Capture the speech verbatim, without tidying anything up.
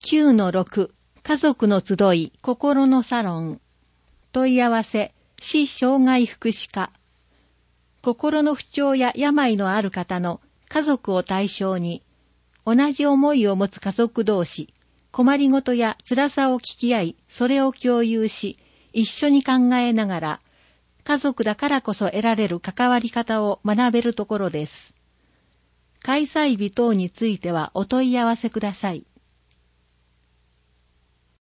きゅうのろく 家族の集い心のサロン。問い合わせ市障害福祉課。心の不調や病のある方の家族を対象に、同じ思いを持つ家族同士、困りごとや辛さを聞き合い、それを共有し、一緒に考えながら、家族だからこそ得られる関わり方を学べるところです。開催日等についてはお問い合わせください。